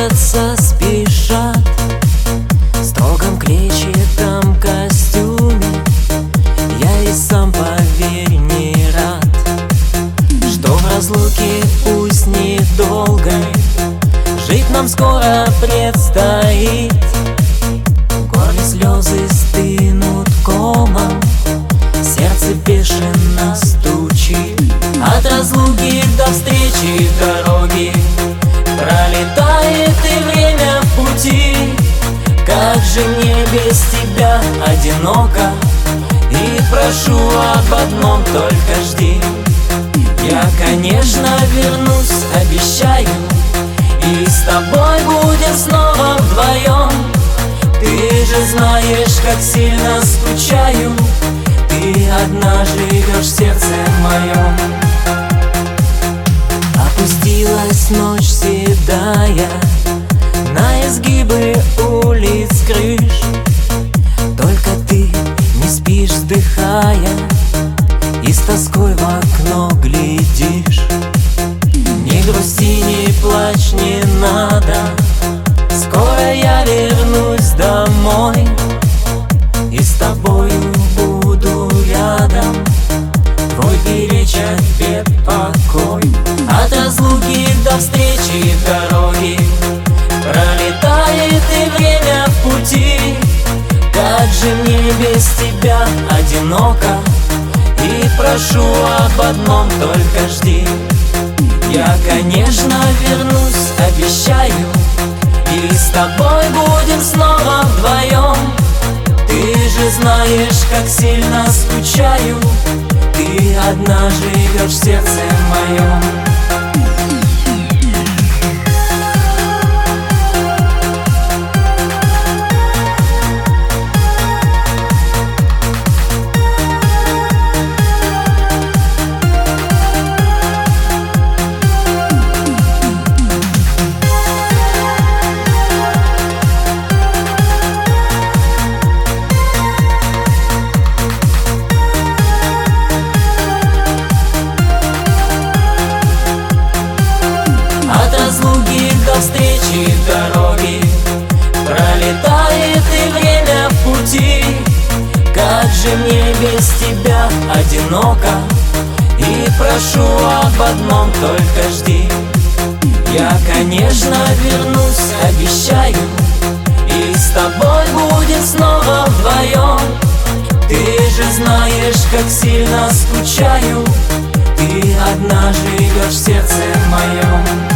двигаться спешат в строгом клетчатом костюме. Я и сам, поверь, не рад, что в разлуке, пусть недолгой, жить нам скоро предстоит. В горле слезы стынут комом, сердце бешено стучит. От разлуки до встречи дороги пролетает и время в пути. Как же мне без тебя одиноко, и прошу об одном только жди. Я, конечно, вернусь, обещаю, и с тобой будем снова вдвоем. Ты же знаешь, как сильно скучаю, ты одна живешь в сердце моем. Опустилась ночь седая на изгибы улиц крыш. Только ты не спишь, вздыхая, и с тоской в окно глядишь. Не грусти, не плачь, не надо, скоро я вернусь домой, и с тобою буду рядом, твой беречь от бед покой. От разлуки до встречи дороги пролетает и время в пути. Как же мне без тебя одиноко, и прошу об одном только жди. Я, конечно, вернусь, обещаю, и с тобой будем снова вдвоем. Ты же знаешь, как сильно скучаю, ты одна живешь в сердце моем. До встречи дороги пролетает и время в пути. Как же мне без тебя одиноко, и прошу об одном только жди. Я, конечно, вернусь, обещаю, и с тобой будем снова вдвоем. Ты же знаешь, как сильно скучаю, ты одна живешь в сердце моем.